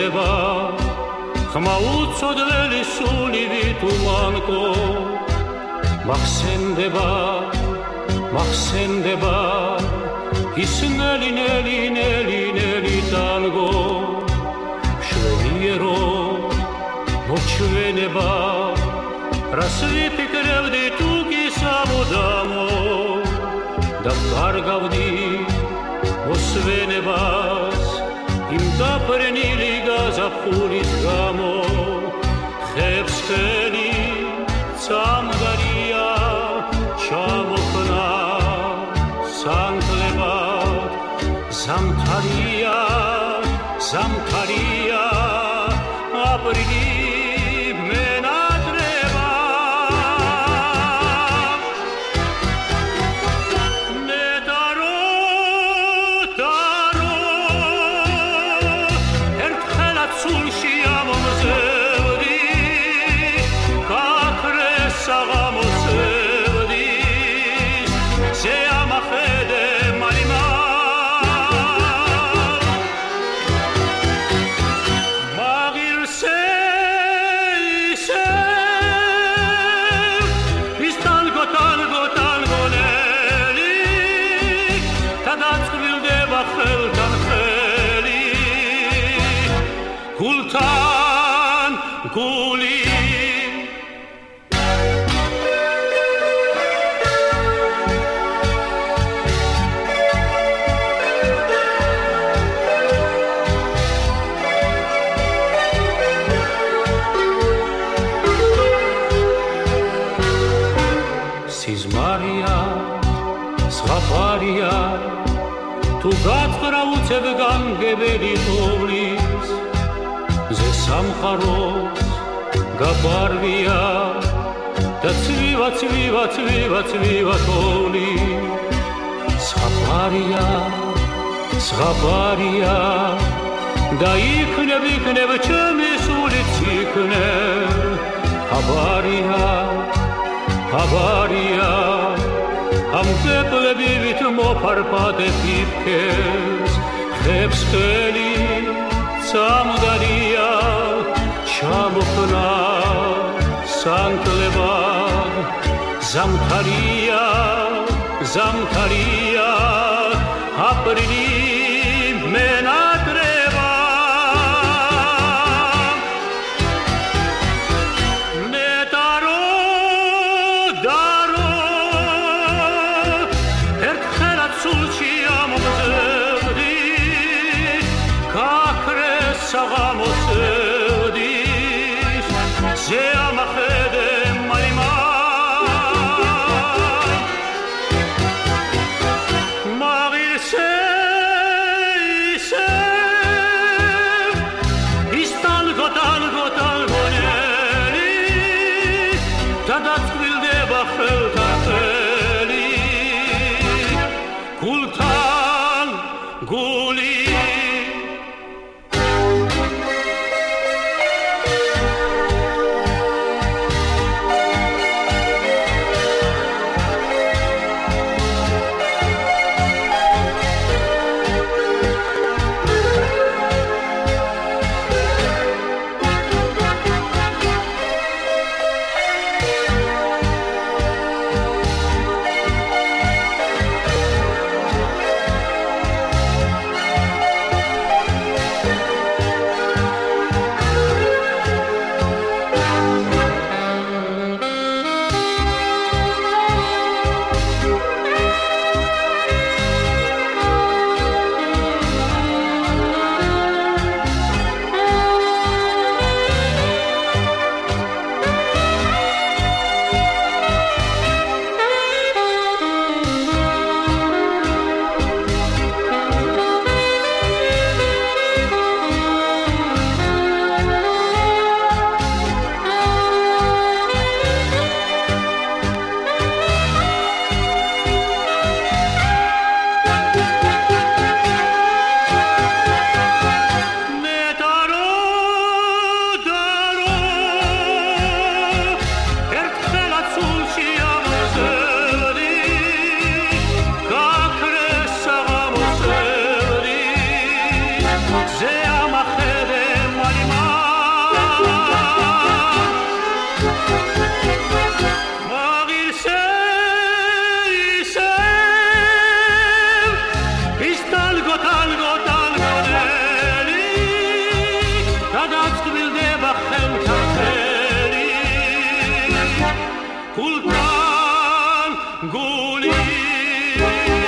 ხმაურდება ხმაუცოდველი სულივი თუმანკო მახსენდება ის ნელი ტანგო შვენიერო მოჩვენება რას ვიფიქრებდი თუ კი სამუდამო და კარგავდი მოსვენებას იმ დაფრენილი გაზაფხულის გამო ხებს ხელი წამგარია ჩამოხნა სანთლებად ზამთარია აპრილი მენატრება ნეტარო ერთხელაც სულში ამომზევდი კაქრეს საღამოსევდი შეამახედე მარიმა გულთან გული სიზმარია ზღაპარია თუ გათხრა უცებ განგებელი თოვლის სამხაროს გაბარვია და ცვივა თოვლი ზღაპარია და იქნებ ჩემი სულიც იქნებ აბარია ამ პეპლები ვით მოფარფატე ფიფქეს ხებს ხელი სამგარია ჩამოხნა სანთლებად ზამთარია აპრილი მენატრება ნეტარო ერთხელაც სულში ამომზევდი კაქრეს საღამოსევდი შეამახედე მარიმა ის ტანგონელი და დაწვილდება ხელთან ხელი გულთან გული גולי